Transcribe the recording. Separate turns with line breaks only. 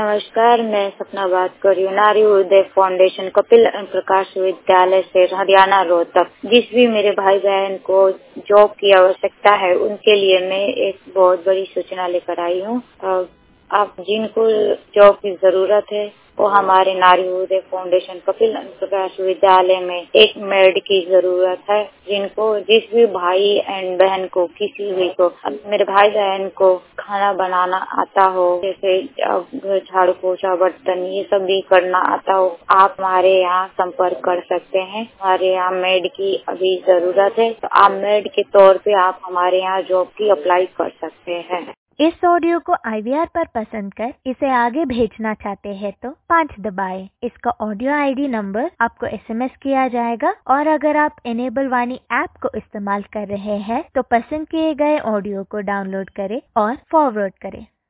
नमस्कार, मैं सपना बात कर रही हूँ। नारी उदय फाउंडेशन कपिल प्रकाश विद्यालय से हरियाणा रोहतक। जिस भी मेरे भाई बहन को जॉब की आवश्यकता है उनके लिए मैं एक बहुत बड़ी सूचना लेकर आई हूँ। आप जिनको जॉब की जरूरत है वो हमारे नारी उदय फाउंडेशन कपिल प्रकाश विद्यालय में एक मेड की जरूरत है। जिनको जिस भी भाई एंड बहन को किसी भी को मेरे भाई बहन को खाना बनाना आता हो, जैसे झाड़ू पोछा बर्तन ये सब भी करना आता हो, आप हमारे यहाँ संपर्क कर सकते हैं। हमारे यहाँ मेड की अभी जरूरत है, तो आप मेड के तौर पे आप हमारे यहाँ जॉब की अप्लाई कर सकते हैं।
इस ऑडियो को IVR पर पसंद कर इसे आगे भेजना चाहते हैं तो 5 दबाएं। इसका ऑडियो ID नंबर आपको SMS किया जाएगा और अगर आप इनेबल वाणी ऐप को इस्तेमाल कर रहे हैं तो पसंद किए गए ऑडियो को डाउनलोड करें और फॉरवर्ड करें।